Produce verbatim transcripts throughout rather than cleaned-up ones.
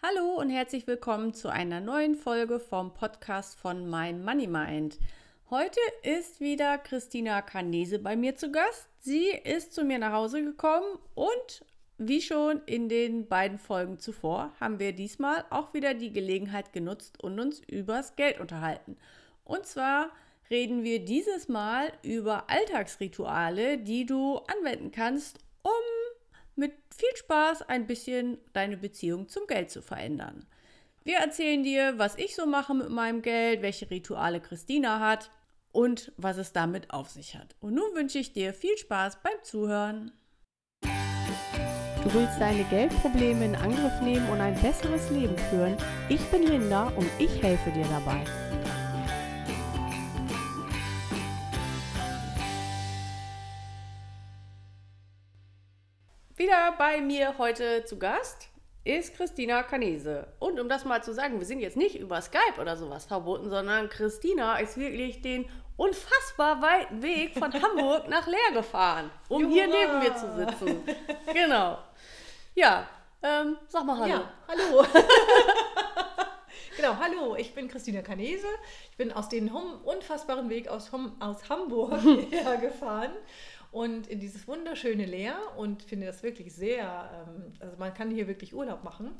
Hallo und herzlich willkommen zu einer neuen Folge vom Podcast von My Money Mind. Heute ist wieder Christina Canese bei mir zu Gast. Sie ist zu mir nach Hause gekommen und wie schon in den beiden Folgen zuvor haben wir diesmal auch wieder die Gelegenheit genutzt und uns übers Geld unterhalten. Und zwar reden wir dieses Mal über Alltagsrituale, die du anwenden kannst, um mit viel Spaß ein bisschen deine Beziehung zum Geld zu verändern. Wir erzählen dir, was ich so mache mit meinem Geld, welche Rituale Christina hat und was es damit auf sich hat. Und nun wünsche ich dir viel Spaß beim Zuhören. Du willst deine Geldprobleme in Angriff nehmen und ein besseres Leben führen? Ich bin Linda und ich helfe dir dabei. Wieder bei mir heute zu Gast ist Christina Canese. Und um das mal zu sagen, wir sind jetzt nicht über Skype oder sowas verboten, sondern Christina ist wirklich den unfassbar weiten Weg von Hamburg nach Leer gefahren, um Jura. hier neben mir zu sitzen. Genau. Ja, ähm, sag mal hallo. Ja, hallo. Genau, hallo, ich bin Christina Canese. Ich bin aus dem unfassbaren Weg aus, aus Hamburg hierher gefahren. Und in dieses wunderschöne Leer und finde das wirklich sehr, ähm, also man kann hier wirklich Urlaub machen.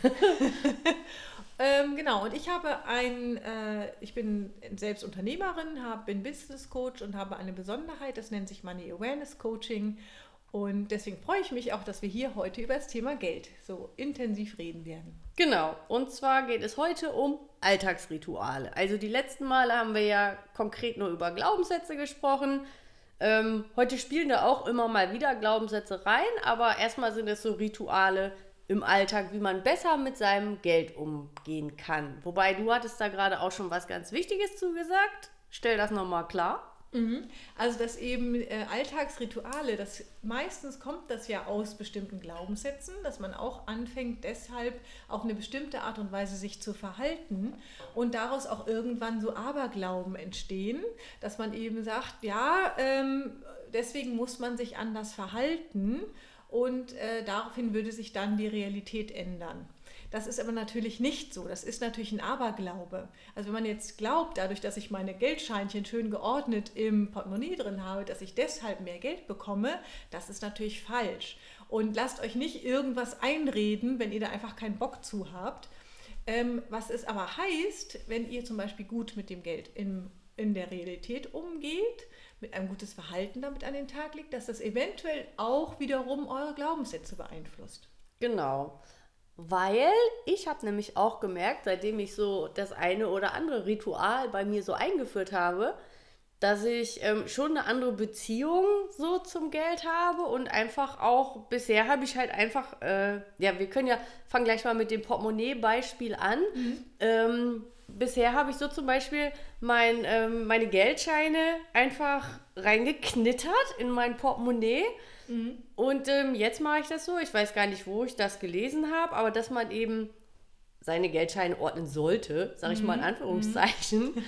ähm, genau, und ich habe ein, äh, ich bin selbst Unternehmerin, hab, bin Business Coach und habe eine Besonderheit, das nennt sich Money Awareness Coaching. Und deswegen freue ich mich auch, dass wir hier heute über das Thema Geld so intensiv reden werden. Genau, und zwar geht es heute um Alltagsrituale. Also die letzten Male haben wir ja konkret nur über Glaubenssätze gesprochen. Ähm, heute spielen da auch immer mal wieder Glaubenssätze rein, aber erstmal sind es so Rituale im Alltag, wie man besser mit seinem Geld umgehen kann. Wobei, du hattest da gerade auch schon was ganz Wichtiges zugesagt. Stell das nochmal klar. Mhm. Also, dass eben äh, Alltagsrituale, das meistens kommt das ja aus bestimmten Glaubenssätzen, dass man auch anfängt, deshalb auf eine bestimmte Art und Weise sich zu verhalten und daraus auch irgendwann so Aberglauben entstehen, dass man eben sagt, ja, ähm, deswegen muss man sich anders verhalten und äh, daraufhin würde sich dann die Realität ändern. Das ist aber natürlich nicht so. Das ist natürlich ein Aberglaube. Also wenn man jetzt glaubt, dadurch, dass ich meine Geldscheinchen schön geordnet im Portemonnaie drin habe, dass ich deshalb mehr Geld bekomme, das ist natürlich falsch. Und lasst euch nicht irgendwas einreden, wenn ihr da einfach keinen Bock zu habt. Ähm, was es aber heißt, wenn ihr zum Beispiel gut mit dem Geld in, in der Realität umgeht, mit einem gutes Verhalten damit an den Tag legt, dass das eventuell auch wiederum eure Glaubenssätze beeinflusst. Genau. Weil ich habe nämlich auch gemerkt, seitdem ich so das eine oder andere Ritual bei mir so eingeführt habe, dass ich ähm, schon eine andere Beziehung so zum Geld habe und einfach auch, bisher habe ich halt einfach, äh, ja, wir können ja, fangen gleich mal mit dem Portemonnaie-Beispiel an. Mhm. Ähm, bisher habe ich so zum Beispiel mein, ähm, meine Geldscheine einfach reingeknittert in mein Portemonnaie. Mhm. Und ähm, jetzt mache ich das so, ich weiß gar nicht, wo ich das gelesen habe, aber dass man eben seine Geldscheine ordnen sollte, sage ich mhm. mal in Anführungszeichen. Mhm.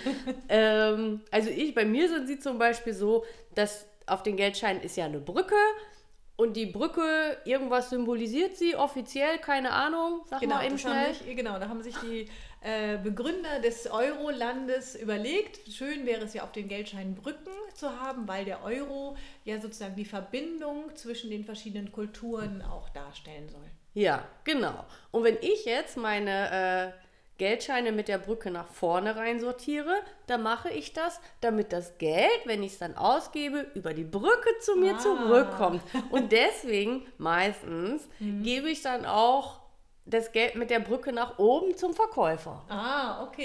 ähm, also ich, bei mir sind sie zum Beispiel so, dass auf den Geldscheinen ist ja eine Brücke und die Brücke, irgendwas symbolisiert sie offiziell, keine Ahnung, sag genau, mal eben schnell. Sich, genau, da haben sich die äh, Begründer des Euro-Landes überlegt, schön wäre es ja auf den Geldscheinen Brücken zu haben, weil der Euro ja sozusagen die Verbindung zwischen den verschiedenen Kulturen auch darstellen soll. Ja, genau. Und wenn ich jetzt meine äh, Geldscheine mit der Brücke nach vorne reinsortiere, dann mache ich das, damit das Geld, wenn ich es dann ausgebe, über die Brücke zu mir ah. zurückkommt. Und deswegen meistens mhm. gebe ich dann auch das Geld mit der Brücke nach oben zum Verkäufer. Ah, okay.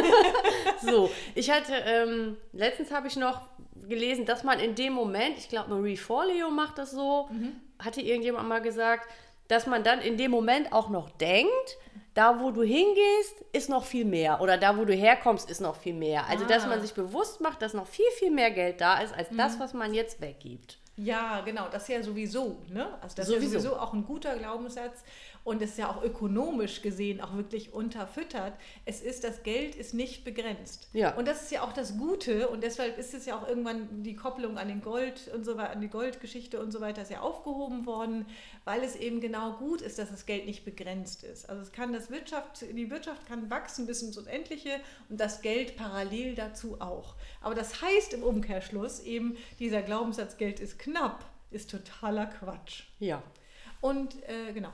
So, ich hatte, ähm, letztens habe ich noch gelesen, dass man in dem Moment, ich glaube Marie Forleo macht das so, mhm. hatte irgendjemand mal gesagt, dass man dann in dem Moment auch noch denkt, da wo du hingehst, ist noch viel mehr. Oder da wo du herkommst, ist noch viel mehr. Also, ah. dass man sich bewusst macht, dass noch viel, viel mehr Geld da ist, als mhm. das, was man jetzt weggibt. Ja, genau, das ist ja sowieso, ne? Also das sowieso. ist ja sowieso auch ein guter Glaubenssatz. und es ja auch ökonomisch gesehen auch wirklich unterfüttert. Es ist, das Geld ist nicht begrenzt. Ja. Und das ist ja auch das Gute und deshalb ist es ja auch irgendwann die Kopplung an den Gold und so weiter, an die Goldgeschichte und so weiter ist ja aufgehoben worden, weil es eben genau gut ist, dass das Geld nicht begrenzt ist. Also es kann das Wirtschaft, die Wirtschaft kann wachsen bis ins Unendliche und das Geld parallel dazu auch. Aber das heißt im Umkehrschluss eben, dieser Glaubenssatz, Geld ist knapp, ist totaler Quatsch. Ja. Und äh, genau.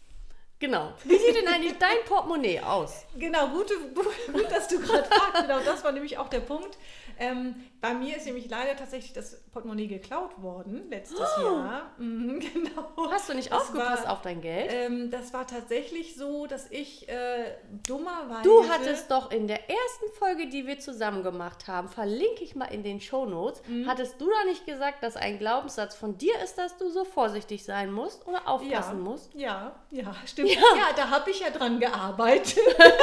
Genau. Wie sieht denn eigentlich dein Portemonnaie aus? Genau, gute, gut, gut, dass du gerade fragst. Genau, das war nämlich auch der Punkt. Ähm, bei mir ist nämlich leider tatsächlich das Portemonnaie geklaut worden, letztes oh. Jahr. Mhm, genau. Hast du nicht das aufgepasst war, auf dein Geld? Ähm, das war tatsächlich so, dass ich äh, dummerweise... Du hattest doch in der ersten Folge, die wir zusammen gemacht haben, verlinke ich mal in den Shownotes, mhm. hattest du da nicht gesagt, dass ein Glaubenssatz von dir ist, dass du so vorsichtig sein musst oder aufpassen ja, musst? Ja, ja, stimmt. Ja, ja da habe ich ja dran gearbeitet.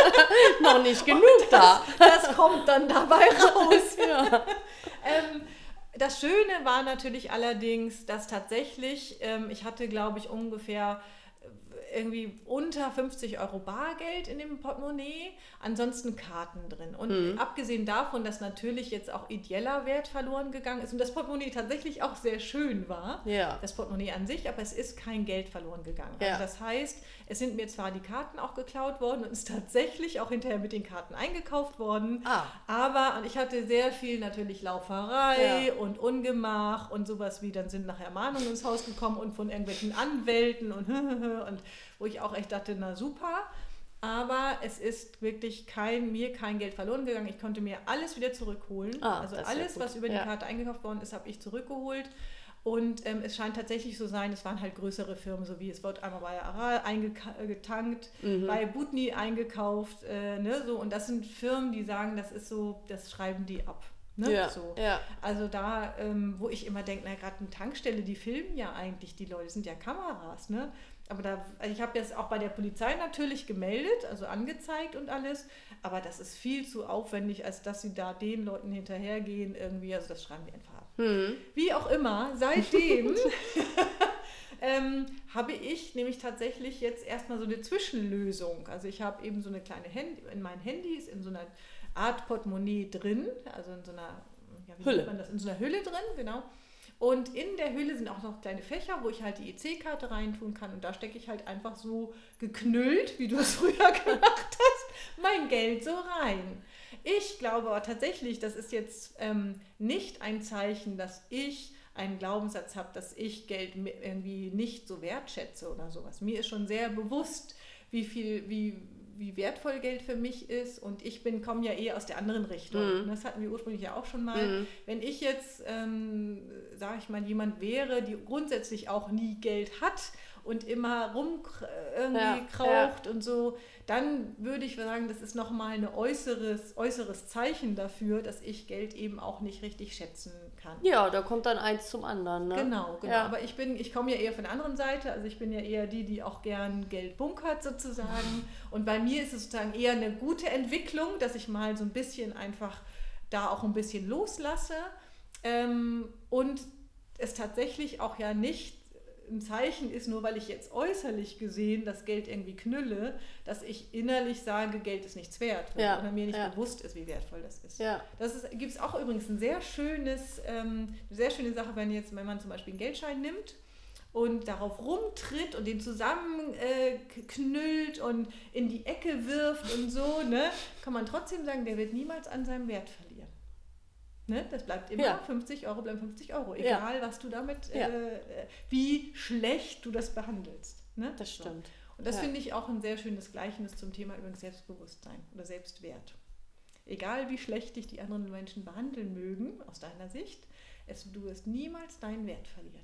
Noch nicht genug das, da. Das kommt dann dabei raus. Ja. ähm, das Schöne war natürlich allerdings, dass tatsächlich, ähm, ich hatte glaube ich ungefähr irgendwie unter fünfzig Euro Bargeld in dem Portemonnaie, ansonsten Karten drin. Und mhm. abgesehen davon, dass natürlich jetzt auch ideeller Wert verloren gegangen ist und das Portemonnaie tatsächlich auch sehr schön war, ja. das Portemonnaie an sich, aber es ist kein Geld verloren gegangen. Ja. Also das heißt, es sind mir zwar die Karten auch geklaut worden und ist tatsächlich auch hinterher mit den Karten eingekauft worden, ah. aber und ich hatte sehr viel natürlich Lauferei ja. und Ungemach und sowas wie, dann sind nachher Mahnungen ins Haus gekommen und von irgendwelchen Anwälten und und wo ich auch echt dachte, na super, aber es ist wirklich kein, mir kein Geld verloren gegangen. Ich konnte mir alles wieder zurückholen. Ah, also alles, was über die ja. Karte eingekauft worden ist, habe ich zurückgeholt. Und ähm, es scheint tatsächlich so sein, es waren halt größere Firmen, so wie es wird einmal bei Aral eingetankt, mhm. bei Butni eingekauft, äh, ne, so. Und das sind Firmen, die sagen, das ist so, das schreiben die ab. Ne? Ja, so. ja. Also da, ähm, wo ich immer denke, na gerade eine Tankstelle, die filmen ja eigentlich, die Leute sind ja Kameras, ne? Aber da, also ich habe jetzt auch bei der Polizei natürlich gemeldet, also angezeigt und alles, aber das ist viel zu aufwendig, als dass sie da den Leuten hinterhergehen irgendwie, also das schreiben die einfach ab. Hm. Wie auch immer, seitdem ähm, habe ich nämlich tatsächlich jetzt erstmal so eine Zwischenlösung. Also ich habe eben so eine kleine Handy, in meinen Handys in so einer Art Portemonnaie drin, also in so einer, ja, wie Hülle. nennt man das? In so einer Hülle drin, genau. Und in der Hülle sind auch noch kleine Fächer, wo ich halt die E C-Karte reintun kann. Und da stecke ich halt einfach so geknüllt, wie du es früher gemacht hast, mein Geld so rein. Ich glaube aber tatsächlich, das ist jetzt ähm, nicht ein Zeichen, dass ich einen Glaubenssatz habe, dass ich Geld irgendwie nicht so wertschätze oder sowas. Mir ist schon sehr bewusst, wie viel, wie, wie wertvoll Geld für mich ist und ich bin komme ja eher aus der anderen Richtung. Mhm. Das hatten wir ursprünglich ja auch schon mal. Mhm. Wenn ich jetzt, ähm, sage ich mal, jemand wäre, die grundsätzlich auch nie Geld hat und immer rum irgendwie ja, kraucht ja. und so, dann würde ich sagen, das ist nochmal ein äußeres, äußeres Zeichen dafür, dass ich Geld eben auch nicht richtig schätzen kann. Ja, da kommt dann eins zum anderen. Ne? Genau, genau. Ja. Aber ich bin, ich komme ja eher von der anderen Seite, also ich bin ja eher die, die auch gern Geld bunkert sozusagen. Und bei mir ist es sozusagen eher eine gute Entwicklung, dass ich mal so ein bisschen einfach da auch ein bisschen loslasse ähm, und es tatsächlich auch ja nicht ein Zeichen ist, nur weil ich jetzt äußerlich gesehen das Geld irgendwie knülle, dass ich innerlich sage, Geld ist nichts wert, weil ja, oder mir nicht ja. bewusst ist, wie wertvoll das ist. Ja. Das gibt es auch übrigens ein sehr schönes, ähm, eine sehr schöne Sache, wenn jetzt, wenn man zum Beispiel einen Geldschein nimmt und darauf rumtritt und den zusammenknüllt äh, und in die Ecke wirft und so, ne, kann man trotzdem sagen, der wird niemals an seinem Wert verlieren. Ne? Das bleibt immer, ja. fünfzig Euro bleiben fünfzig Euro, egal ja. was du damit, ja. äh, wie schlecht du das behandelst. Ne? Das stimmt. So. Und das ja. finde ich auch ein sehr schönes Gleichnis zum Thema übrigens Selbstbewusstsein oder Selbstwert. Egal wie schlecht dich die anderen Menschen behandeln mögen, aus deiner Sicht, es, du wirst niemals deinen Wert verlieren.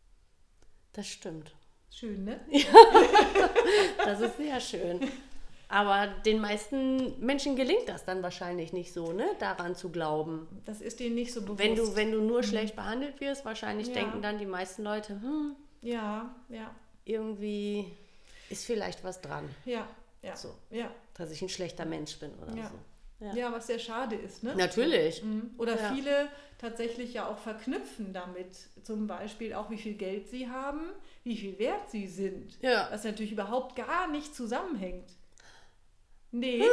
Das stimmt. Schön, ne? Ja. Das ist sehr schön. Aber den meisten Menschen gelingt das dann wahrscheinlich nicht so, ne, daran zu glauben. Das ist denen nicht so bewusst. Wenn du, wenn du nur mhm. schlecht behandelt wirst, wahrscheinlich ja. denken dann die meisten Leute, hm, ja, ja. irgendwie ist vielleicht was dran. Ja, ja. So, ja. dass ich ein schlechter Mensch bin oder ja. so. Ja. Ja, was sehr schade ist, ne? Natürlich. Mhm. Oder Ja. viele tatsächlich ja auch verknüpfen damit, zum Beispiel auch, wie viel Geld sie haben, wie viel wert sie sind. Ja. Was natürlich überhaupt gar nicht zusammenhängt. Nee.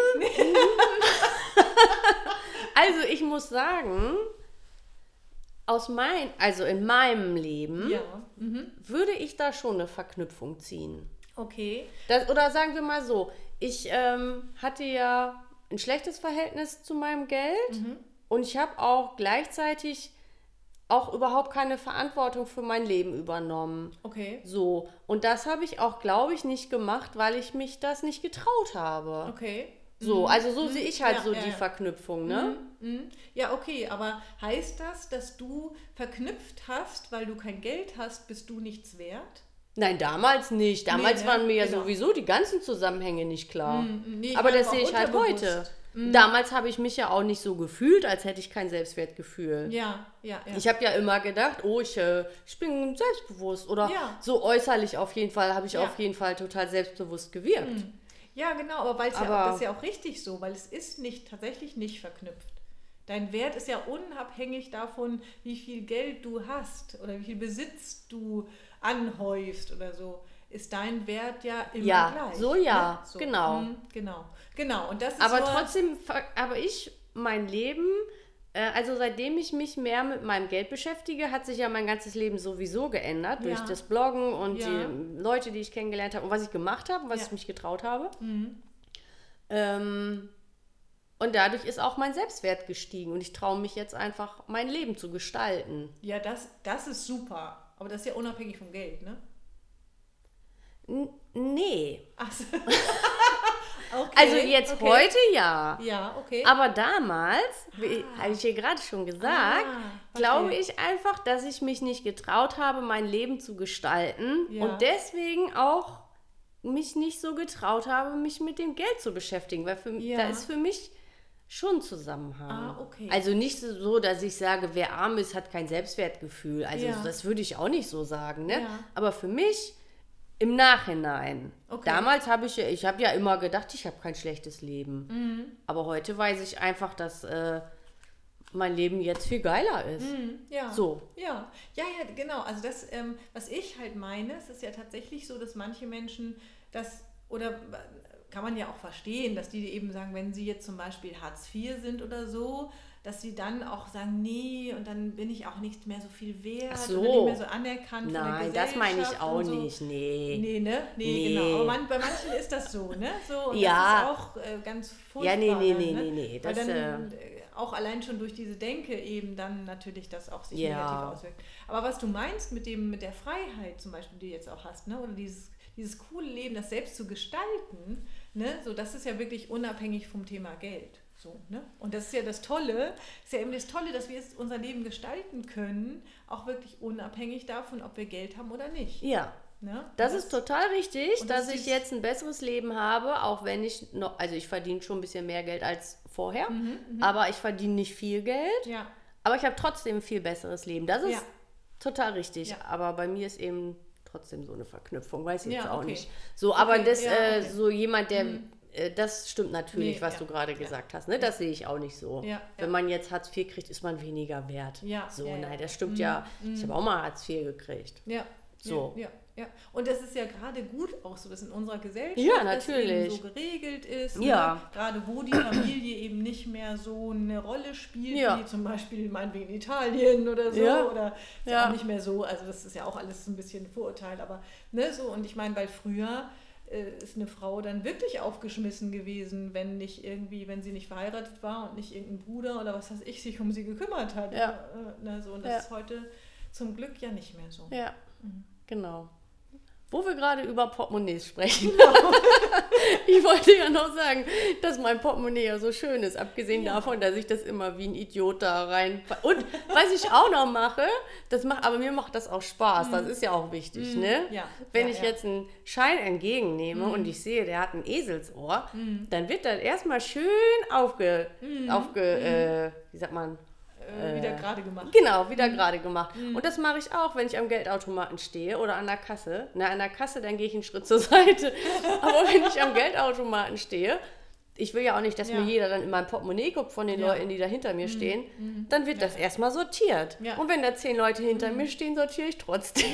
Also ich muss sagen, aus mein, also in meinem Leben Ja. Mhm. würde ich da schon eine Verknüpfung ziehen. Okay. Das, oder sagen wir mal so, ich ähm, hatte ja ein schlechtes Verhältnis zu meinem Geld Mhm. und ich habe auch gleichzeitig auch überhaupt keine Verantwortung für mein Leben übernommen. Okay. So, und das habe ich auch, glaube ich, nicht gemacht, weil ich mich das nicht getraut habe. Okay. So, Mhm. also so Mhm. sehe ich halt Ja, so ja, die ja. Verknüpfung, ne? Mhm. Mhm. Ja, okay, aber heißt das, dass du verknüpft hast, weil du kein Geld hast, bist du nichts wert? Nein, damals nicht. Damals Nee, ne? waren mir ja Genau. sowieso die ganzen Zusammenhänge nicht klar. Mhm. Nee, ich Aber meine das auch sehe ich halt heute. unterbewusst. Damals habe ich mich ja auch nicht so gefühlt, als hätte ich kein Selbstwertgefühl. Ja, ja, ja. Ich habe ja immer gedacht, oh, ich, äh, ich bin selbstbewusst. Oder Ja. so äußerlich auf jeden Fall, habe ich Ja. auf jeden Fall total selbstbewusst gewirkt. Ja, genau, aber weil es ja, Aber- das ist ja auch richtig so, weil es ist nicht tatsächlich nicht verknüpft. Dein Wert ist ja unabhängig davon, wie viel Geld du hast oder wie viel Besitz du anhäufst oder so. Ist dein Wert ja immer Ja, gleich. so ja, So. genau. Mhm, genau, genau. Und das ist Aber nur, trotzdem, ver- aber ich, mein Leben, äh, also seitdem ich mich mehr mit meinem Geld beschäftige, hat sich ja mein ganzes Leben sowieso geändert durch Ja. das Bloggen und Ja. die Leute, die ich kennengelernt habe und was ich gemacht habe und was Ja. ich mich getraut habe. Mhm. Ähm, und dadurch ist auch mein Selbstwert gestiegen und ich traue mich jetzt einfach, mein Leben zu gestalten. Ja, das, das ist super. Aber das ist ja unabhängig vom Geld, ne? N nee. Ach so. Okay, Also jetzt okay. heute ja. Ja, okay. Aber damals, wie habe ich hier gerade schon gesagt, Ah, glaube verstehe. ich einfach, dass ich mich nicht getraut habe, mein Leben zu gestalten Ja. und deswegen auch mich nicht so getraut habe, mich mit dem Geld zu beschäftigen, weil für, Ja. da ist für mich schon ein Zusammenhang. Ah, okay. Also nicht so, dass ich sage, wer arm ist, hat kein Selbstwertgefühl. Also Ja. das würde ich auch nicht so sagen. Ne? Ja. Aber für mich im Nachhinein. Okay. Damals habe ich, ja- ich habe ja immer gedacht, ich habe kein schlechtes Leben. Mhm. Aber heute weiß ich einfach, dass äh, mein Leben jetzt viel geiler ist. Mhm, ja. So. Ja, ja, ja, genau. Also das, ähm, was ich halt meine, es ist ja tatsächlich so, dass manche Menschen das, oder kann man ja auch verstehen, dass die eben sagen, wenn sie jetzt zum Beispiel Hartz vier sind oder so, dass sie dann auch sagen, nee, und dann bin ich auch nicht mehr so viel wert Ach so. oder nicht mehr so anerkannt von der Nein, Gesellschaft. das meine ich auch und so. nicht. Nee. Nee, ne? Nee, Nee. genau. Aber man, bei manchen ist das so, ne? So, und Ja. das ist auch äh, ganz furchtbar. Ja, nee, nee, dann, nee, ne? nee, nee. Weil Das, dann äh, auch allein schon durch diese Denke eben dann natürlich das auch sich Ja. negativ auswirkt. Aber was du meinst mit dem, mit der Freiheit zum Beispiel, die du jetzt auch hast, ne? Oder dieses, dieses coole Leben, das selbst zu gestalten, ne? So, das ist ja wirklich unabhängig vom Thema Geld. So, ne? Und das ist ja das Tolle, ist ja eben das Tolle, dass wir jetzt unser Leben gestalten können, auch wirklich unabhängig davon, ob wir Geld haben oder nicht. Ja. Ne? Das Und ist total richtig, und das dass ist ich dieses- jetzt ein besseres Leben habe, auch wenn ich noch, also ich verdiene schon ein bisschen mehr Geld als vorher, Mhm, aber ich verdiene nicht viel Geld, Ja, aber ich habe trotzdem ein viel besseres Leben. Das ist Ja. total richtig, Ja. aber bei mir ist eben trotzdem so eine Verknüpfung, weiß ich Ja, jetzt auch okay. nicht. So, aber Okay, das, ja, äh, okay. so jemand, der, äh, das stimmt natürlich, Nee, was ja, du gerade ja. gesagt hast, ne? Das sehe ich auch nicht so. Ja, ja. Wenn man jetzt Hartz vier kriegt, ist man weniger wert. Ja, So, ja, ja. nein, das stimmt ja. Ich habe auch mal Hartz vier gekriegt. ja. So. Ja, ja, ja. Und das ist ja gerade gut auch so, dass in unserer Gesellschaft Ja, das eben natürlich. so geregelt ist. Ja. Ne? Gerade wo die Familie eben nicht mehr so eine Rolle spielt, Ja. wie zum Beispiel meinetwegen in Italien oder so. Ja. Oder ist ja. Ja. auch nicht mehr so. Also das ist ja auch alles ein bisschen Vorurteil. Aber ne, so, und ich meine, weil früher äh, ist eine Frau dann wirklich aufgeschmissen gewesen, wenn nicht irgendwie, wenn sie nicht verheiratet war und nicht irgendein Bruder oder was weiß ich sich um sie gekümmert hat. Ja. Äh, ne, so. Und das Ja. ist heute zum Glück ja nicht mehr so. Ja, genau. Wo wir gerade über Portemonnaies sprechen. Genau. Ich wollte ja noch sagen, dass mein Portemonnaie ja so schön ist, abgesehen Ja. davon, dass ich das immer wie ein Idiot da rein... Und was ich auch noch mache, das macht, aber mir macht das auch Spaß, das ist ja auch wichtig, ne? Ja. Wenn Ja, ich ja. jetzt einen Schein entgegennehme und ich sehe, der hat ein Eselsohr, dann wird das erstmal schön aufge... aufge äh, wie sagt man... äh, wieder gerade gemacht. Genau, wieder gerade gemacht. Und das mache ich auch, wenn ich am Geldautomaten stehe oder an der Kasse. Na, an der Kasse, dann gehe ich einen Schritt zur Seite. Aber wenn ich am Geldautomaten stehe, ich will ja auch nicht, dass Ja. mir jeder dann in mein Portemonnaie guckt von den Ja. Leuten, die da hinter mir stehen. Mhm. Dann wird Ja. das erstmal sortiert. Ja. Und wenn da zehn Leute hinter mir stehen, sortiere ich trotzdem.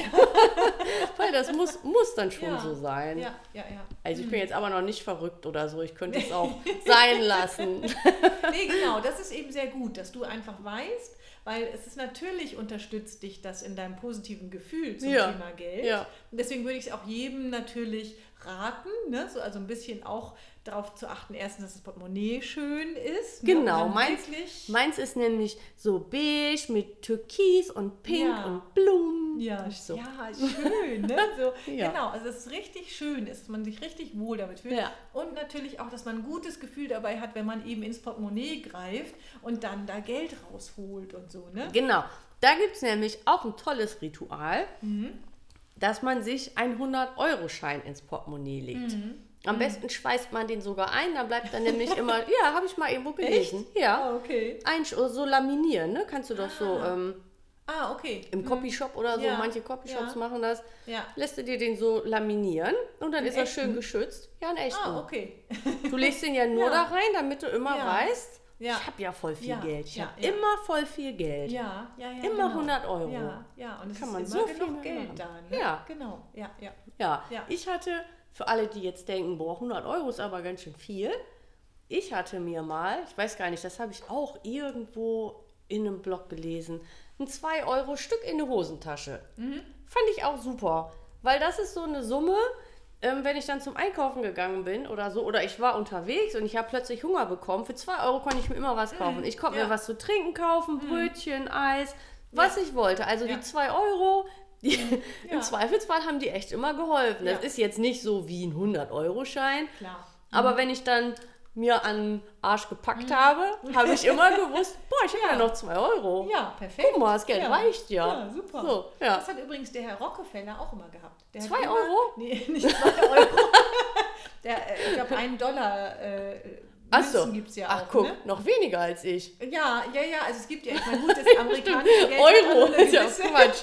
Weil das muss, muss dann schon Ja. so sein. Ja, ja, ja. Also ich bin jetzt aber noch nicht verrückt oder so. Ich könnte es auch sein lassen. Nee, genau, das ist eben sehr gut, dass du einfach weißt, weil es ist natürlich unterstützt dich das in deinem positiven Gefühl zum Ja. Thema Geld. Ja. Und deswegen würde ich es auch jedem natürlich raten, ne? So, also ein bisschen auch darauf zu achten, erstens, dass das Portemonnaie schön ist. Ne? Genau, Und dann meins, wirklich- meins ist nämlich so beige mit Türkis und Pink Ja. und Blumen. Ja, Und so. ja, schön. Ne? So, Ja. Genau, also dass es richtig schön ist, dass man sich richtig wohl damit fühlt. Ja. Und natürlich auch, dass man ein gutes Gefühl dabei hat, wenn man eben ins Portemonnaie greift und dann da Geld rausholt und so. Ne? Genau, da gibt es nämlich auch ein tolles Ritual, Mhm. dass man sich einen hundert-Euro-Schein ins Portemonnaie legt. Mhm. Am besten schweißt man den sogar ein, dann bleibt dann nämlich immer, ja, habe ich mal irgendwo gelesen. Ja, Ah, okay. ein, so laminieren, ne? Kannst du doch so ähm, Ah, okay. im Copyshop oder so, Ja, manche Copyshops ja. machen das, Ja. lässt du dir den so laminieren und dann In ist er schön echten? geschützt. Ja, in echten. Ah, okay. Du legst den ja nur Ja. da rein, damit du immer Ja. weißt, Ja. ich habe ja voll viel Ja, Geld. Ich ja, habe ja. immer voll viel Geld. Ja, ja, ja. Immer genau. hundert Euro. Ja, ja. Und es Kann ist man immer so viel genug Geld machen. da. Ne? Ja. Genau. Ja, ja. Ja, Ja. ich hatte, für alle, die jetzt denken, boah, hundert Euro ist aber ganz schön viel. Ich hatte mir mal, ich weiß gar nicht, das habe ich auch irgendwo in einem Blog gelesen, ein zwei Euro Stück in eine Hosentasche. Mhm. Fand ich auch super, weil das ist so eine Summe, ähm, wenn ich dann zum Einkaufen gegangen bin oder so, oder ich war unterwegs und ich habe plötzlich Hunger bekommen, für zwei Euro konnte ich mir immer was kaufen. Ich konnte ja. mir was zu trinken kaufen, Brötchen, Eis, was Ja. ich wollte. Also Ja. die zwei Euro, die, Ja. im Zweifelsfall haben die echt immer geholfen. Das Ja. ist jetzt nicht so wie ein hundert-Euro-Schein, Klar. aber wenn ich dann mir an den Arsch gepackt habe, habe ich immer gewusst, boah, ich habe ja. Ja. noch zwei Euro. Ja, perfekt. Guck mal, das Geld ja. reicht ja. Ja, super. So, ja. Das hat übrigens der Herr Rockefeller auch immer gehabt. Der hat Zwei immer, Euro? Nee, nicht zwei Euro. der, äh, ich glaube, einen Dollar äh, Ach so. Münzen gibt es ja auch. Ach guck, Ne? noch weniger als ich. Ja, ja, ja, also es gibt ja, ich meine, gut, das amerikanische Geld Euro, hat auch eine ist ja gewisse, Quatsch.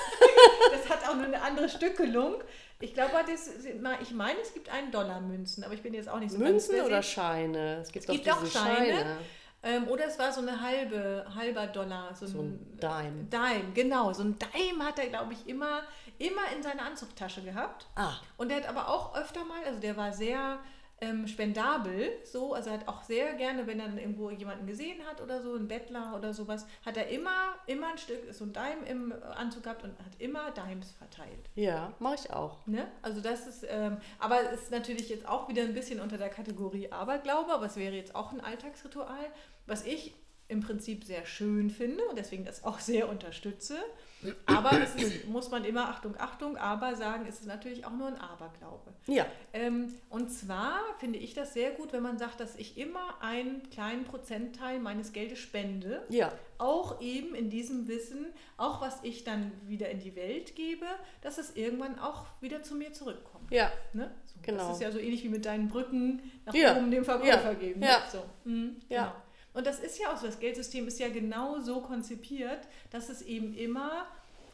das hat auch nur eine andere Stückelung. Ich glaube, das, ich meine, es gibt einen Dollar Münzen, aber ich bin jetzt auch nicht so Münzen ganz oder versiert. Scheine? Es gibt, Es gibt doch auch diese Scheine. Scheine. Ähm, oder es war so eine halbe, halber Dollar. So, So ein Dime. Dime, genau. So ein Dime hat er, glaube ich, immer, immer in seiner Anzugtasche gehabt. Ah, Und der hat aber auch öfter mal, also der war sehr ähm, spendabel, so, also er hat auch sehr gerne, wenn er dann irgendwo jemanden gesehen hat oder so, einen Bettler oder sowas, hat er immer, immer ein Stück, so ein Dime im Anzug gehabt und hat immer Dimes verteilt. ja, mache ich auch. Ne? Also das ist, ähm, aber es ist natürlich jetzt auch wieder ein bisschen unter der Kategorie Aberglaube, aber es wäre jetzt auch ein Alltagsritual, was ich im Prinzip sehr schön finde und deswegen das auch sehr unterstütze. Aber es ist, muss man immer, Achtung, Achtung, aber sagen, es ist natürlich auch nur ein Aberglaube. Ja, Ähm, und zwar finde ich das sehr gut, wenn man sagt, dass ich immer einen kleinen Prozentteil meines Geldes spende. ja, Auch eben in diesem Wissen, auch was ich dann wieder in die Welt gebe, dass es irgendwann auch wieder zu mir zurückkommt. ja, Ne? So, Genau. Das ist ja so ähnlich wie mit deinen Brücken nach Ja. oben dem Verkäufer Ja. geben. Ne? Ja. So. Mhm, Ja. Genau. Und das ist ja auch so, das Geldsystem ist ja genau so konzipiert, dass es eben immer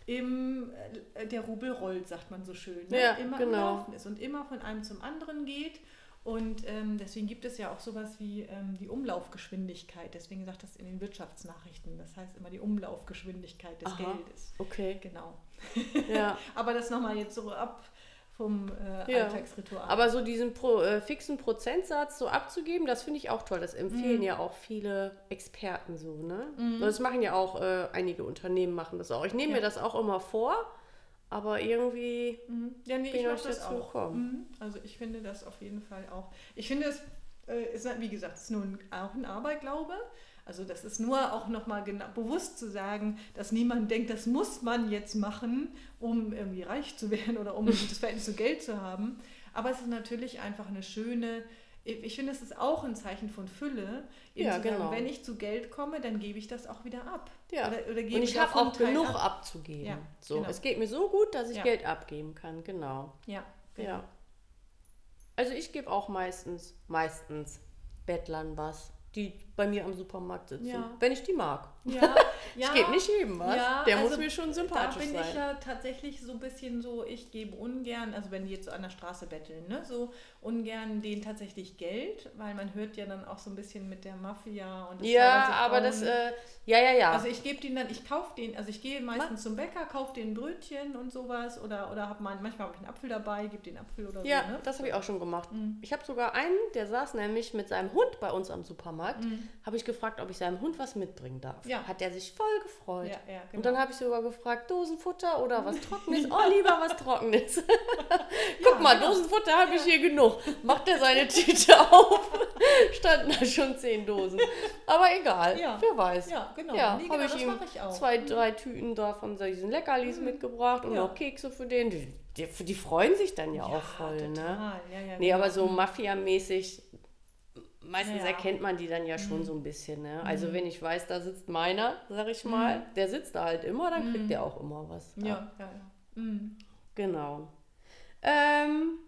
im, äh, der Rubel rollt, sagt man so schön. Ne? Ja, immer genau. im Laufen ist und immer von einem zum anderen geht. Und ähm, deswegen gibt es ja auch sowas wie ähm, die Umlaufgeschwindigkeit. Deswegen sagt das in den Wirtschaftsnachrichten. Das heißt immer die Umlaufgeschwindigkeit des Aha. Geldes. okay. Genau. Ja. Aber das nochmal jetzt so ab vom äh, Ja. Alltagsritual. Aber so diesen pro, äh, fixen Prozentsatz so abzugeben, das finde ich auch toll. Das empfehlen Mhm. ja auch viele Experten so, ne? Das machen ja auch äh, einige Unternehmen machen das auch. Ich nehme Ja. mir das auch immer vor, aber irgendwie Mhm. Ja, nee, bin ich ich mache das dazu auch. gekommen. Mhm. Also ich finde das auf jeden Fall auch. Ich finde es, äh, ist, wie gesagt, es ist nur ein, auch ein Aberglaube. Also das ist nur auch nochmal genau, bewusst zu sagen, dass niemand denkt, das muss man jetzt machen, um irgendwie reich zu werden oder um ein gutes Verhältnis zu Geld zu haben. Aber es ist natürlich einfach eine schöne, ich finde, es ist auch ein Zeichen von Fülle. eben Ja, zu sagen, genau. wenn ich zu Geld komme, dann gebe ich das auch wieder ab. Ja. Oder, oder gebe Und ich habe davon auch Teil genug ab. abzugeben. Ja, so, genau. es geht mir so gut, dass ich Ja. Geld abgeben kann, genau. Ja, genau. Ja. Also ich gebe auch meistens, meistens Bettlern was, die bei mir am Supermarkt sitzen. Ja. Wenn ich die mag. Ja, ja. Ich gebe nicht jedem was. Ja, der also muss mir schon sympathisch sein. Da bin ich ja tatsächlich so ein bisschen so, ich gebe ungern, also wenn die jetzt so an der Straße betteln, ne, so ungern denen tatsächlich Geld, weil man hört ja dann auch so ein bisschen mit der Mafia und das Ja, teilweise aber Frauen- das, äh, ja, ja, ja. Also ich gebe denen dann, ich kaufe den, also ich gehe meistens zum Bäcker, kaufe denen Brötchen und sowas oder, oder hab mal, manchmal habe ich einen Apfel dabei, gebe den Apfel oder ja, so. Ne? das habe ich auch schon gemacht. Mhm. Ich habe sogar einen, der saß nämlich mit seinem Hund bei uns am Supermarkt, Mhm. habe ich gefragt, ob ich seinem Hund was mitbringen darf. Ja. Hat er sich voll gefreut. Ja, ja, genau. Und dann habe ich sogar gefragt, Dosenfutter oder was Trockenes? Oh, lieber was Trockenes. Guck Ja, mal, genau. Dosenfutter habe ich hier genug. Macht er seine Tüte auf, standen da schon zehn Dosen. Aber egal, Ja. wer weiß. Ja, genau. Ja, Nee, habe genau, ich das ihm mache ich auch. zwei, drei Tüten da von diesen Leckerlis mitgebracht und Ja. noch Kekse für den. Die, die, die freuen sich dann ja, Ja, auch voll, total. ne? Ja, ja, Nee, genau. aber so Mafia-mäßig, meistens Ja, ja. erkennt man die dann ja schon so ein bisschen, ne? Also wenn ich weiß, da sitzt meiner, sag ich mal, der sitzt da halt immer, dann kriegt der auch immer was. Ja, ja, ja. Mhm. Genau. Ähm,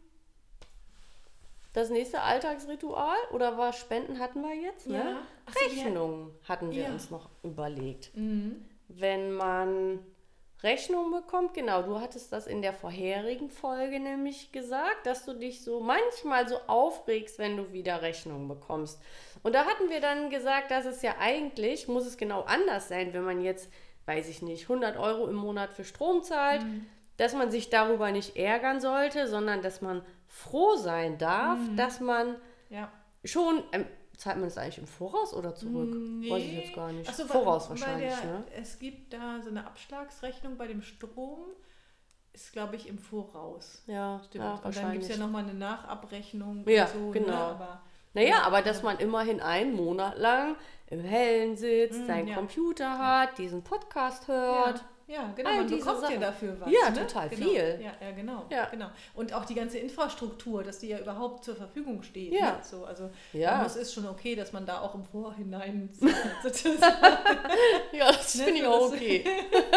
das nächste Alltagsritual, oder was Spenden hatten wir jetzt, ne? Ja. Ach so, ja. Rechnungen hatten wir Ja. uns noch überlegt. Mhm. Wenn man Rechnungen bekommt, genau, du hattest das in der vorherigen Folge nämlich gesagt, dass du dich so manchmal so aufregst, wenn du wieder Rechnungen bekommst. Und da hatten wir dann gesagt, dass es ja eigentlich, muss es genau anders sein, wenn man jetzt, weiß ich nicht, hundert Euro im Monat für Strom zahlt, dass man sich darüber nicht ärgern sollte, sondern dass man froh sein darf, dass man Ja. schon, ähm, zahlt man das eigentlich im Voraus oder zurück? Nee. Weiß ich jetzt gar nicht. Ach so, Voraus bei- bei wahrscheinlich, der, ne? Es gibt da so eine Abschlagsrechnung bei dem Strom, ist glaube ich im Voraus. Ja, Stimmt. ja und dann gibt wahrscheinlich. es ja nochmal eine Nachabrechnung Ja, und so. genau. Ne? Aber, Naja, Ja, aber dass ja. man immerhin einen Monat lang im Hellen sitzt, Mm, seinen ja. Computer hat, diesen Podcast hört. ja, ja, genau, All man diese bekommt ja Sachen. dafür was. Ja, ne? total genau. viel. Ja, ja, genau, Ja. genau. Und auch die ganze Infrastruktur, dass die ja überhaupt zur Verfügung steht. Ja. Ne? So, also Ja. man muss, ist schon okay, dass man da auch im Vorhinein zahlt, sozusagen. Ja, das Ne, finde ich so auch das- okay.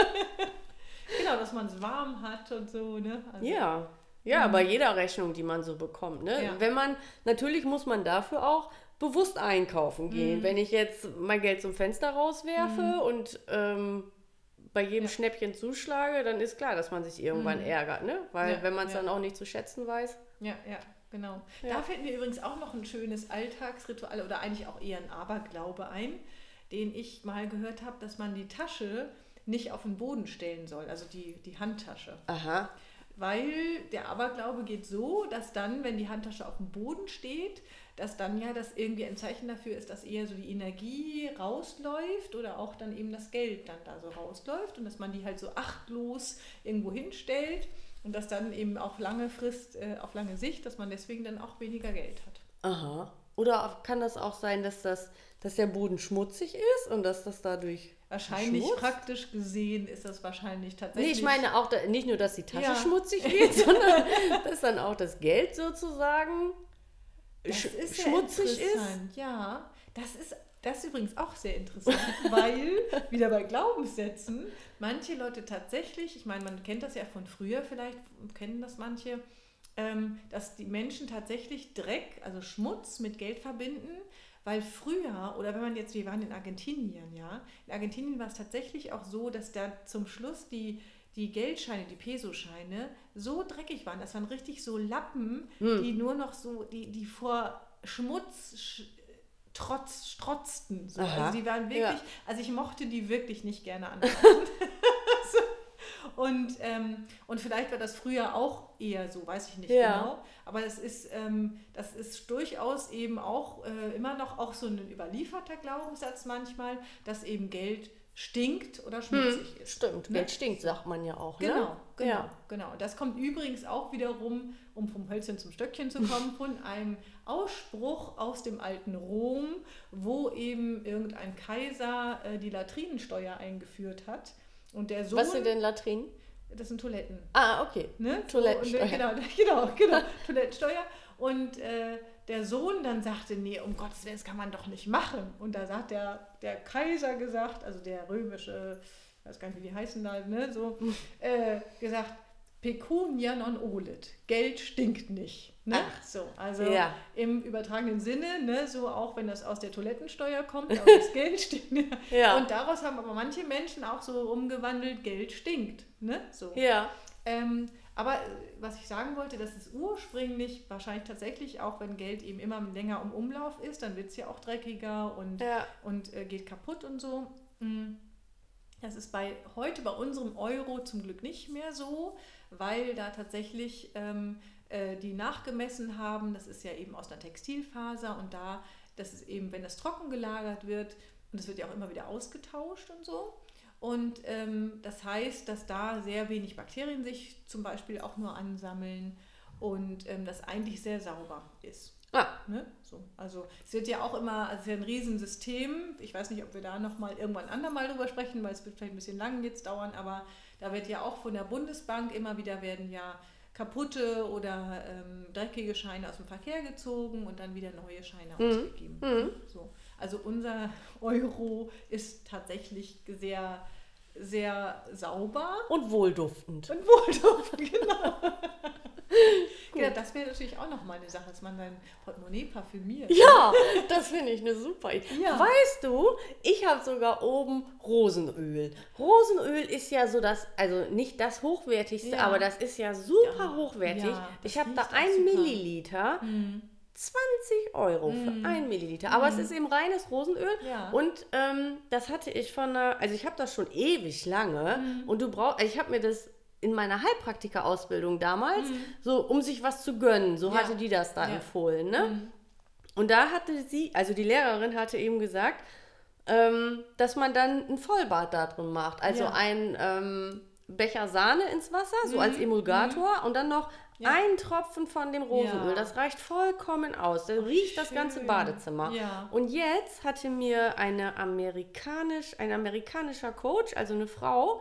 Genau, dass man es warm hat und so. Ne? Also, Ja. Ja, bei jeder Rechnung, die man so bekommt. Ne? Mhm. Ja. Wenn man, natürlich muss man dafür auch bewusst einkaufen gehen. Mhm. Wenn ich jetzt mein Geld zum Fenster rauswerfe und ähm, bei jedem Ja. Schnäppchen zuschlage, dann ist klar, dass man sich irgendwann Mhm. ärgert. Ne? Weil Ja, wenn man es ja. dann auch nicht zu schätzen weiß. Ja, ja, genau. Ja. Da fällt mir übrigens auch noch ein schönes Alltagsritual oder eigentlich auch eher ein Aberglaube ein, den ich mal gehört habe, dass man die Tasche nicht auf den Boden stellen soll, also die, die Handtasche. Aha. Weil der Aberglaube geht so, dass dann, wenn die Handtasche auf dem Boden steht, dass dann ja das irgendwie ein Zeichen dafür ist, dass eher so die Energie rausläuft oder auch dann eben das Geld dann da so rausläuft und dass man die halt so achtlos irgendwo hinstellt und dass dann eben auf lange Frist, äh, auf lange Sicht, dass man deswegen dann auch weniger Geld hat. Aha. Oder auch- kann das auch sein, dass, das, dass der Boden schmutzig ist und dass das dadurch Wahrscheinlich Schmutz? praktisch gesehen ist das wahrscheinlich tatsächlich. Nee, ich meine auch da, nicht nur, dass die Tasche Ja. schmutzig wird, sondern dass dann auch das Geld sozusagen Das sch ist sehr schmutzig ist. interessant. Ja, das ist, das ist übrigens auch sehr interessant, weil, wieder bei Glaubenssätzen, manche Leute tatsächlich, ich meine, man kennt das ja von früher vielleicht, kennen das manche, ähm, dass die Menschen tatsächlich Dreck, also Schmutz mit Geld verbinden, weil früher, oder wenn man jetzt, wir waren in Argentinien, ja, in Argentinien war es tatsächlich auch so, dass da zum Schluss die, die Geldscheine, die Pesoscheine so dreckig waren, das waren richtig so Lappen, Hm. die nur noch so, die, die vor Schmutz sch, trotz, strotzten. So. Aha. Also die waren wirklich, Ja. also ich mochte die wirklich nicht gerne anfassen. Und, ähm, und vielleicht war das früher auch eher so, weiß ich nicht Ja. genau. Aber es ist, ähm, das ist durchaus eben auch äh, immer noch auch so ein überlieferter Glaubenssatz manchmal, dass eben Geld stinkt oder schmutzig ist. Stimmt, Ne? Geld stinkt, sagt man ja auch. Genau, ne? genau, Ja. genau. Das kommt übrigens auch wiederum, um vom Hölzchen zum Stöckchen zu kommen, von einem Ausspruch aus dem alten Rom, wo eben irgendein Kaiser äh, die Latrinensteuer eingeführt hat. Und der Sohn, Was sind denn Latrinen? das sind Toiletten. Ah, okay. Ne? Toilettensteuer. So, und, äh, genau, genau, genau, Toilettensteuer. Und äh, der Sohn dann sagte, nee, um Gottes Willen, das kann man doch nicht machen. Und da sagt der, der Kaiser gesagt, also der römische, ich weiß gar nicht, wie die heißen da, ne, so, äh, gesagt, Pecunia non olet. Geld stinkt nicht. Ne? Ach, so, also ja. im übertragenen Sinne, ne, so auch wenn das aus der Toilettensteuer kommt, aber das Geld stinkt. Ja. Und daraus haben aber manche Menschen auch so umgewandelt, Geld stinkt. Ne? So. Ja. Ähm, aber was ich sagen wollte, dass es ursprünglich wahrscheinlich tatsächlich auch, wenn Geld eben immer länger im Umlauf ist, dann wird es ja auch dreckiger und, Ja. und äh, geht kaputt und so. Das ist bei heute bei unserem Euro zum Glück nicht mehr so, weil da tatsächlich ähm, äh, die nachgemessen haben, das ist ja eben aus einer Textilfaser und da, das ist eben, wenn das trocken gelagert wird, und das wird ja auch immer wieder ausgetauscht und so. Und ähm, das heißt, dass da sehr wenig Bakterien sich zum Beispiel auch nur ansammeln und ähm, das eigentlich sehr sauber ist. Ah. Ne? So, also es wird ja auch immer, also es ist ja ein Riesensystem. Ich weiß nicht, ob wir da nochmal irgendwann andermal drüber sprechen, weil es wird vielleicht ein bisschen lang jetzt dauern, aber da wird ja auch von der Bundesbank immer wieder werden ja kaputte oder ähm, dreckige Scheine aus dem Verkehr gezogen und dann wieder neue Scheine Mhm. ausgegeben. Mhm. So. Also unser Euro ist tatsächlich sehr, sehr sauber. Und wohlduftend. Und wohlduftend, genau. Ja, das wäre natürlich auch nochmal eine Sache, dass man sein Portemonnaie parfümiert. Ja, das finde ich eine super Idee. Ja. Weißt du, ich habe sogar oben Rosenöl. Rosenöl ist ja so das, also nicht das hochwertigste, Ja. aber das ist ja super Ja. hochwertig. Ja, das ich habe da riecht auch ein super. Milliliter, Mhm. zwanzig Euro für ein Milliliter. Aber es ist eben reines Rosenöl. Ja. Und ähm, das hatte ich von einer, also ich habe das schon ewig lange. Und du brauchst, also ich habe mir das in meiner Heilpraktika-Ausbildung damals, so um sich was zu gönnen, so Ja. hatte die das da Ja. empfohlen, ne? Und da hatte sie, also die Lehrerin hatte eben gesagt, ähm, dass man dann ein Vollbad da drin macht. Also Ja. ein ähm, Becher Sahne ins Wasser, so als Emulgator und dann noch Ja. ein Tropfen von dem Rosenöl. Ja. Das reicht vollkommen aus. Da riecht das ganze schön. Badezimmer. Ja. Und jetzt hatte mir eine amerikanisch, ein amerikanischer Coach, also eine Frau,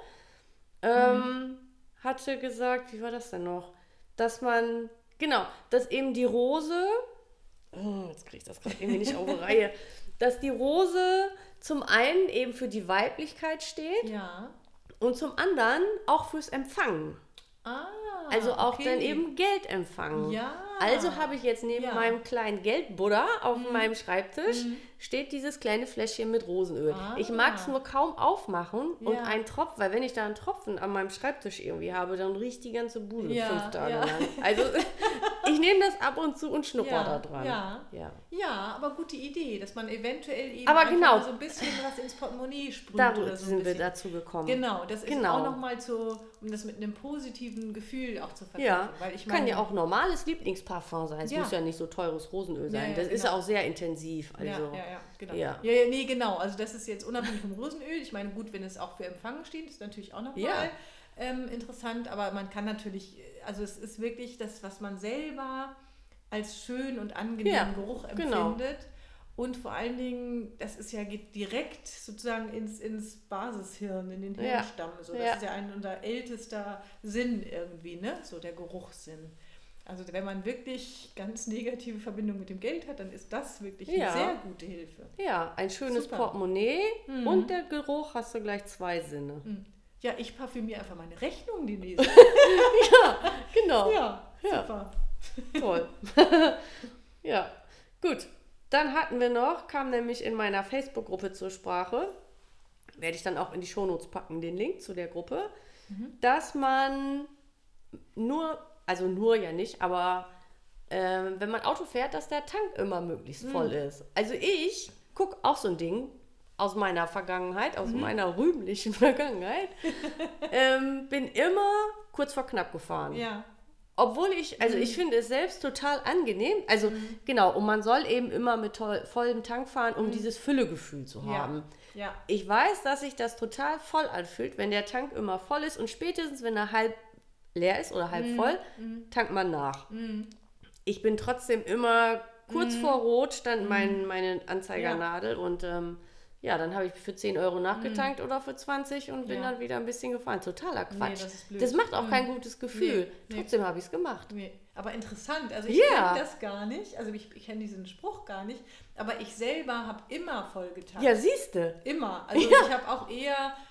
ähm, hatte gesagt, wie war das denn noch? Dass man, genau, dass eben die Rose, oh, jetzt kriege ich das gerade irgendwie nicht auf die Reihe, dass die Rose zum einen eben für die Weiblichkeit steht Ja. und zum anderen auch fürs Empfangen. Ah, Also auch okay. dann eben Geld empfangen. Ja. Also habe ich jetzt neben Ja. meinem kleinen Geldbuddha auf meinem Schreibtisch steht dieses kleine Fläschchen mit Rosenöl. Ah. Ich mag es nur kaum aufmachen und Ja. einen Tropfen, weil wenn ich da einen Tropfen an meinem Schreibtisch irgendwie habe, dann riecht die ganze Bude Ja, fünf Tage ja. lang. Also ich nehme das ab und zu und schnupper Ja, da dran. ja. ja. Ja, aber gute Idee, dass man eventuell eben Aber einfach genau. mal so ein bisschen was ins Portemonnaie sprüht Darüber oder so ein sind wir bisschen. dazu gekommen. Genau, das ist Genau. auch nochmal so, um das mit einem positiven Gefühl auch zu verknüpfen. Ja, Weil ich kann meine, ja auch normales Lieblingsparfum sein. Es Ja. muss ja nicht so teures Rosenöl sein. Ja, ja, das ist genau. auch sehr intensiv. Also. Ja, ja, ja, genau. Ja. Ja. Ja, nee, genau. Also das ist jetzt unabhängig vom Rosenöl. Ich meine, gut, wenn es auch für Empfang steht, ist natürlich auch nochmal Ja. ähm, interessant. Aber man kann natürlich, also es ist wirklich das, was man selber als schön und angenehmen Ja, Geruch genau. empfindet. Und vor allen Dingen, das ist ja geht direkt sozusagen ins, ins Basishirn, in den Ja. Hirnstamm. So. Das Ja. ist ja ein unser ältester Sinn irgendwie, ne? So der Geruchssinn. Also wenn man wirklich ganz negative Verbindung mit dem Geld hat, dann ist das wirklich Ja. eine sehr gute Hilfe. Ja, ein schönes Super. Portemonnaie Mhm. und der Geruch hast du gleich zwei Sinne. Ja, ich parfümiere einfach meine Rechnung die nächste. Ja, genau. Ja, Ja. super. Toll. Ja, gut. Dann hatten wir noch, kam nämlich in meiner Facebook-Gruppe zur Sprache, werde ich dann auch in die Shownotes packen, den Link zu der Gruppe, dass man nur, also nur ja nicht, aber ähm, wenn man Auto fährt, dass der Tank immer möglichst voll ist. Also ich gucke auch so ein Ding aus meiner Vergangenheit, aus meiner rühmlichen Vergangenheit, ähm, bin immer kurz vor knapp gefahren. Ja. Obwohl ich, also ich finde es selbst total angenehm. Also genau, und man soll eben immer mit toll, vollem Tank fahren, um dieses Füllegefühl zu Ja. haben. Ja. Ich weiß, dass sich das total voll anfühlt, wenn der Tank immer voll ist und spätestens, wenn er halb leer ist oder halb voll, tankt man nach. Ich bin trotzdem immer kurz vor Rot, stand mein, meine Anzeigernadel und ähm, ja, dann habe ich für zehn Euro nachgetankt oder für zwanzig und bin Ja. dann wieder ein bisschen gefahren. Totaler Quatsch. das ist blöd. das macht auch kein gutes Gefühl. Nee, nee. Trotzdem habe ich es gemacht. Nee, aber interessant. Also ich Ja. kenne das gar nicht. Also ich, ich kenne diesen Spruch gar nicht. Aber ich selber habe immer voll getankt. Ja, siehste. Immer. Also ich habe auch eher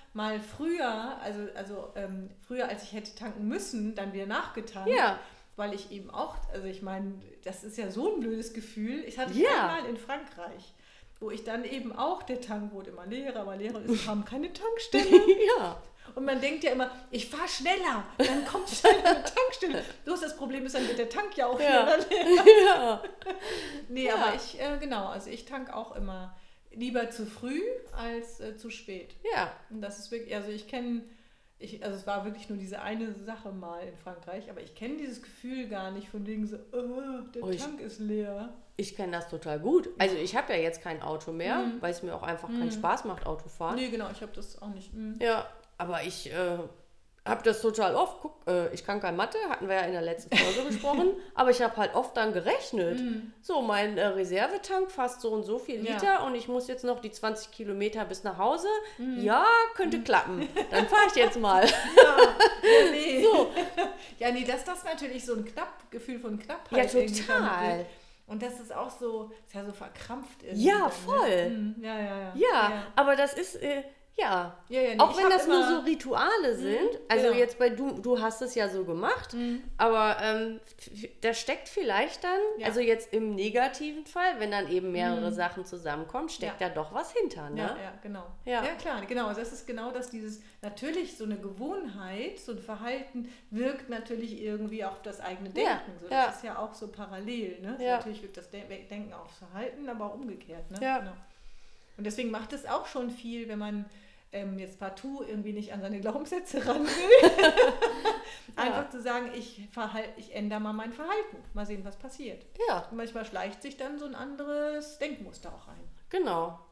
mal früher, also, also ähm, früher als ich hätte tanken müssen, dann wieder nachgetankt. Ja. Weil ich eben auch, also ich meine, das ist ja so ein blödes Gefühl. Ich hatte Ja. einmal in Frankreich, wo ich dann eben auch, der Tank wurde immer leerer, aber leerer und es kam keine Tankstelle. Ja. Und man denkt ja immer, ich fahre schneller, dann kommt schneller eine Tankstelle. Bloß das Problem ist, dann wird der Tank ja auch Ja. schneller leer. Ja. Nee, Ja. aber ich, äh, genau, also ich tank auch immer lieber zu früh als äh, zu spät. Ja. Und das ist wirklich, also ich kenne, ich, also es war wirklich nur diese eine Sache mal in Frankreich, aber ich kenne dieses Gefühl gar nicht von wegen so, oh, der Oh, ich- Tank ist leer. Ich kenne das total gut. Also ich habe ja jetzt kein Auto mehr, Mhm. weil es mir auch einfach keinen Spaß macht, Autofahren. Nee, genau, ich habe das auch nicht. mm. Ja, aber ich äh, habe das total oft. Guck, äh, ich kann kein Mathe, hatten wir ja in der letzten Folge besprochen, aber ich habe halt oft dann gerechnet. So, mein äh, Reservetank fasst so und so viel Ja. Liter und ich muss jetzt noch die zwanzig Kilometer bis nach Hause. Ja, könnte klappen. Dann fahre ich jetzt mal. Ja, ja, nee. So. Ja, nee, dass das natürlich so ein knapp, Gefühl von Knappheit Ja, irgendwie total. vermittelt. Und das ist auch so, ist ja so verkrampft irgendwie. Ja, dann, ne? voll. Mm, Ja, ja, ja. Ja, aber das ist, äh, ja, Ja, ja, nee, auch ich wenn hab das nur immer- so Rituale sind, also genau. jetzt bei du, du hast es ja so gemacht, aber ähm, f- da steckt vielleicht dann, Ja. also jetzt im negativen Fall, wenn dann eben mehrere Sachen zusammenkommen, steckt Ja. da doch was hinter, ne? Ja, ja, genau. Ja. Ja. klar, genau. Also das ist genau das, dieses, natürlich so eine Gewohnheit, so ein Verhalten wirkt natürlich irgendwie auch auf das eigene Ja, Denken. So, das ja. ist ja auch so parallel. Ne? So Ja. natürlich wirkt das Den- Denken aufs Verhalten, aber auch umgekehrt. Ne? Ja. Genau. Und deswegen macht es auch schon viel, wenn man ähm, jetzt partout irgendwie nicht an seine Glaubenssätze ran will. Einfach zu sagen, ich, verhal- ich ändere mal mein Verhalten. Mal sehen, was passiert. Ja, Und manchmal schleicht sich dann so ein anderes Denkmuster auch ein. genau.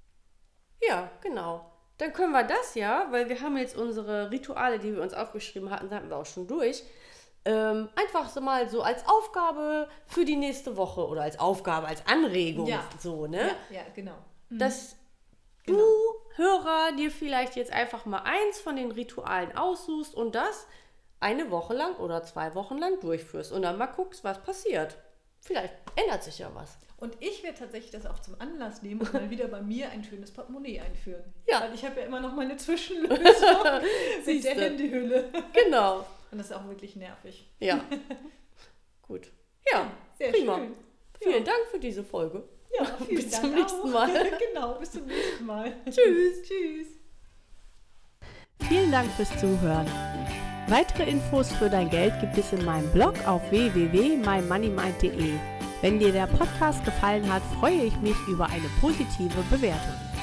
Ja, genau. Dann können wir das ja, weil wir haben jetzt unsere Rituale, die wir uns aufgeschrieben hatten, hatten wir auch schon durch. Ähm, einfach so mal so als Aufgabe für die nächste Woche oder als Aufgabe, als Anregung, Ja. so, ne? Ja, ja, genau. Dass Genau. du, Hörer, dir vielleicht jetzt einfach mal eins von den Ritualen aussuchst und das eine Woche lang oder zwei Wochen lang durchführst und dann mal guckst, was passiert. Vielleicht ändert sich ja was. Und ich werde tatsächlich das auch zum Anlass nehmen und mal wieder bei mir ein schönes Portemonnaie einführen. Ja. Weil ich habe ja immer noch meine Zwischenlösung mit Siehste. der Handyhülle. Genau. Und das ist auch wirklich nervig. Ja. Gut. Ja, Sehr prima. schön. Vielen Dank für diese Folge. Ja, vielen Bis Dank zum nächsten auch. Mal. Genau, bis zum nächsten Mal. Tschüss. Tschüss. Vielen Dank fürs Zuhören. Weitere Infos für dein Geld gibt es in meinem Blog auf w w w punkt my money mind punkt d e. Wenn dir der Podcast gefallen hat, freue ich mich über eine positive Bewertung.